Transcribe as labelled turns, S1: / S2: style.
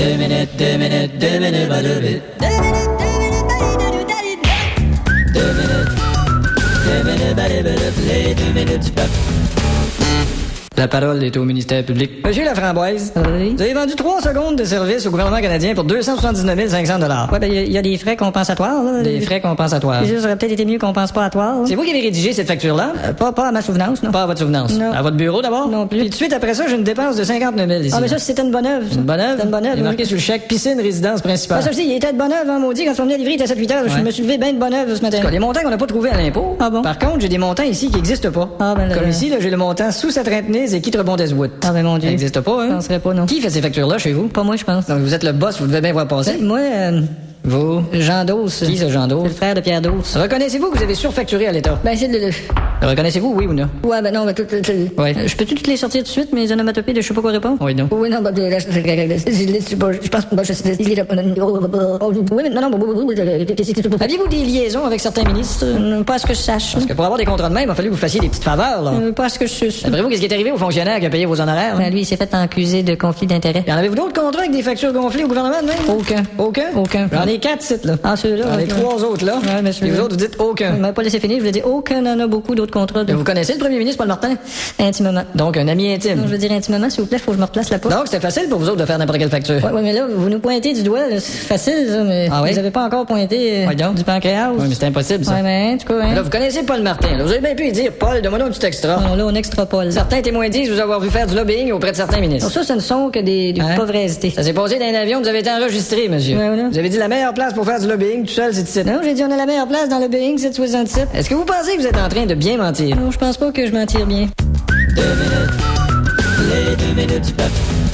S1: La parole est au ministère public. Monsieur Laframboise,
S2: Oui.
S1: vous avez vendu 3 secondes de service au gouvernement canadien pour 279 500 $.
S2: Ouais, ben, il y a des frais compensatoires, là.
S1: Des frais compensatoires.
S2: Ça aurait peut-être été mieux compensatoire.
S1: C'est vous qui avez rédigé cette facture-là?
S2: Pas à ma souvenance, non.
S1: Pas à votre souvenance.
S2: Non.
S1: À votre bureau d'abord?
S2: Non plus.
S1: Puis tout de suite après ça, j'ai une dépense de 59 000 ici.
S2: Ah, mais ça, c'était une bonne œuvre. ça.
S1: Une bonne œuvre?
S2: C'était une bonne œuvre.
S1: Il est marqué
S2: oui.
S1: sur le chèque piscine résidence principale.
S2: Ah, ça, je dis, il était de bonne œuvre, hein, maudit. Quand on venait livrer, il était à 7-8 heures. Je
S1: Ouais.
S2: me suis levé bien de bonne œuvre ce matin.
S1: En tout cas, les montants qu'on n'a pas trouvés à l'impôt.
S2: Ah bon?
S1: Par contre, j'ai des montants ici qui n'existent pas.
S2: Ah, ben là,
S1: Comme ici, là, j'ai le montant sous Sainte-Retenise et Quitte-Rebond-Deswood.
S2: Ah, ben mon Dieu.
S1: Ça n'existe pas, hein?
S2: Je penserais pas, non.
S1: Qui fait ces factures-là chez vous?
S2: Pas moi, je pense.
S1: Donc, vous êtes le boss, vous devez bien voir passer.
S2: Moi,
S1: Vous?
S2: Jean Dos.
S1: Qui, ce Jean
S2: C'est
S1: Dos?
S2: le frère de Pierre Dos.
S1: Reconnaissez-vous que vous avez surfacturé à l'État?
S2: Ben, c'est le...
S1: Le reconnaissez-vous, oui ou non?
S2: Ouais, ben non, ben
S1: Ouais.
S2: Je peux toutes les sortir tout de suite, mes onomatopées de je sais pas quoi répondre?
S1: Oui, non.
S2: Oui, non, ben, je pense, oui, mais non,
S1: Aviez-vous des liaisons avec certains ministres?
S2: pas à ce que je sache.
S1: Parce que pour avoir des contrats de même, il a fallu que vous fassiez des petites faveurs, là.
S2: Pas à ce que je suce.
S1: D'après vous, qu'est-ce qui est arrivé au fonctionnaire qui a payé vos honoraires?
S2: Ben, lui, il s'est fait accuser de conflit d'intérêts.
S1: Y en avez-vous d'autres contrats avec des factures gonflées au gouvernement de même?
S2: Aucun.
S1: Aucun?
S2: Aucun.
S1: J'en ai 4 sites, là.
S2: Ah, ceux-là.
S1: J'en ai 3 autres, là.
S2: Ouais, mais
S1: Et
S2: celui-là.
S1: vous autres, vous dites aucun.
S2: Vous m'avez pas laissé finir, je vous ai dit aucun en a beaucoup d'autres contrats.
S1: Mais vous connaissez le premier ministre, Paul Martin?
S2: Intimement.
S1: Donc, un ami intime.
S2: Non, je veux dire intimement, s'il vous plaît, faut que je me replace là-bas.
S1: Donc, c'était facile pour vous autres de faire n'importe quelle facture.
S2: Ouais, mais là, vous nous pointez du doigt, là, c'est facile, ça, mais
S1: Ah oui?
S2: vous avez pas encore pointé
S1: Ouais, donc.
S2: du pancréas.
S1: Oui, mais c'est impossible, ça.
S2: Ouais, mais en tout cas, hein.
S1: Là, vous connaissez Paul Martin, là. Vous avez bien pu lui dire, Paul, donne-moi donc un petit extra.
S2: Non, là, on extrapole.
S1: Certains témoins disent vous avoir vu faire du lobbying auprès de certains ministres.
S2: Alors ça, ce ne sont que des
S1: Hein?
S2: pauvrestés.
S1: Ça s'est passé dans un avion, vous avez été enregistré, monsieur.
S2: Ouais, voilà.
S1: Vous avez dit la meilleure place pour faire du lobbying, tout seul, c'est ici.
S2: Non, j'ai dit on a la meilleure place dans le Boeing 767.
S1: Est-ce que vous pensez que vous êtes en train de bien mentir?
S2: Non, je pense pas que je m'en tire bien.
S1: 2 minutes, les 2 minutes du peuple.